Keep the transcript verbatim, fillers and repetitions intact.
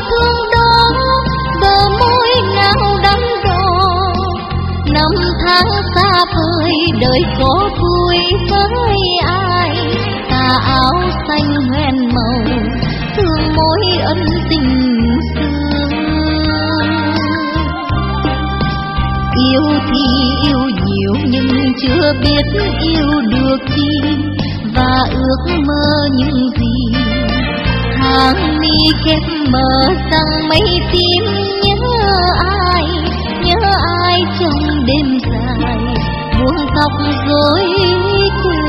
thương đó, bờ môi nào đắm đo. Năm tháng xa vời đời có vui với ai, tà áo xanh hoen màu thương mối ân tình xưa. Yêu thì yêu nhiều nhưng chưa biết yêu được chi, và ước mơ những gì. Hàng mi khép mờ rằng mây tim nhớ ai, nhớ ai trong đêm dài buông tóc rối quên.